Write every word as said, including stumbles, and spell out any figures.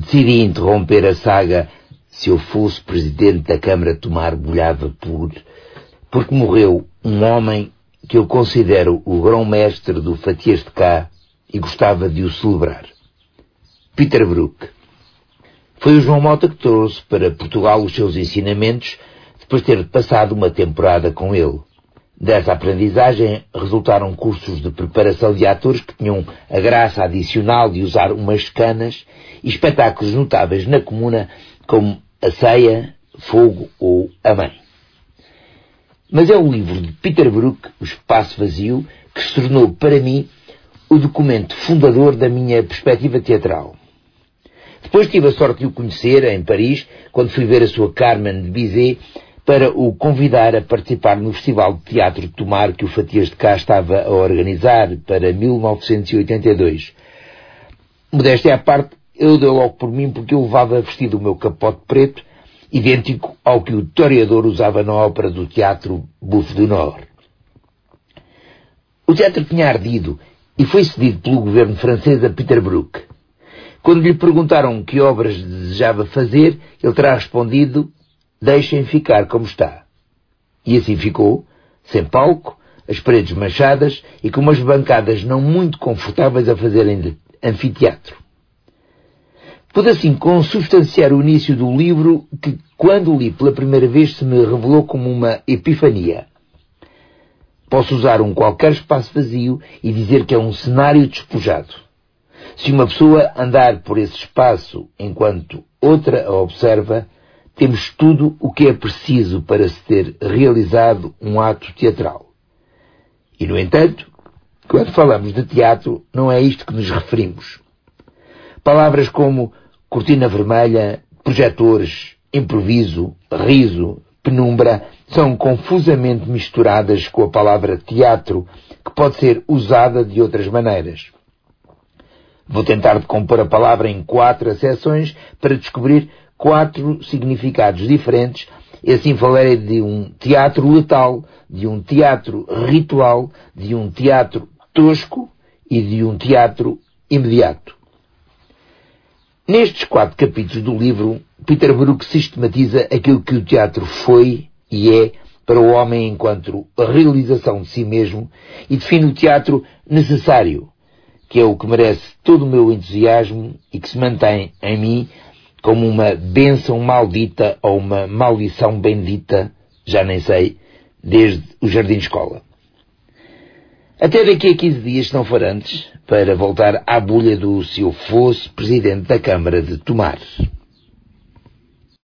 decidi interromper a saga Se Eu Fosse Presidente da Câmara de Tomar Bolhava por... porque morreu um homem que eu considero o grão-mestre do Fatias de Cá e gostava de o celebrar. Peter Brook. Foi o João Mota que trouxe para Portugal os seus ensinamentos depois de ter passado uma temporada com ele. Dessa aprendizagem resultaram cursos de preparação de atores que tinham a graça adicional de usar umas canas e espetáculos notáveis na comuna como A Ceia, Fogo ou A Mãe. Mas é o livro de Peter Brook, O Espaço Vazio, que se tornou para mim o documento fundador da minha perspectiva teatral. Depois tive a sorte de o conhecer em Paris, quando fui ver a sua Carmen de Bizet, para o convidar a participar no Festival de Teatro de Tomar que o Fatias de Cá estava a organizar para mil novecentos e oitenta e dois. Modéstia à parte, eu dei logo por mim porque eu levava vestido o meu capote preto, idêntico ao que o toreador usava na ópera do teatro Bouffe du Nord. O teatro tinha ardido e foi cedido pelo governo francês a Peter Brook. Quando lhe perguntaram que obras desejava fazer, ele terá respondido: deixem ficar como está. E assim ficou, sem palco, as paredes manchadas e com umas bancadas não muito confortáveis a fazerem de anfiteatro. Pude assim consubstanciar o início do livro que, quando li pela primeira vez, se me revelou como uma epifania. Posso usar um qualquer espaço vazio e dizer que é um cenário despojado. Se uma pessoa andar por esse espaço enquanto outra a observa, temos tudo o que é preciso para se ter realizado um ato teatral. E, no entanto, quando falamos de teatro, não é a isto que nos referimos. Palavras como cortina vermelha, projetores, improviso, riso, penumbra, são confusamente misturadas com a palavra teatro, que pode ser usada de outras maneiras. Vou tentar decompor a palavra em quatro acessões para descobrir quatro significados diferentes, e assim falarei de um teatro letal, de um teatro ritual, de um teatro tosco e de um teatro imediato. Nestes quatro capítulos do livro, Peter Brook sistematiza aquilo que o teatro foi e é para o homem enquanto realização de si mesmo e define o teatro necessário, que é o que merece todo o meu entusiasmo e que se mantém em mim como uma bênção maldita ou uma maldição bendita, já nem sei, desde o jardim-escola. Até daqui a quinze dias, se não for antes, para voltar à bolha do Se Eu Fosse Presidente da Câmara de Tomar.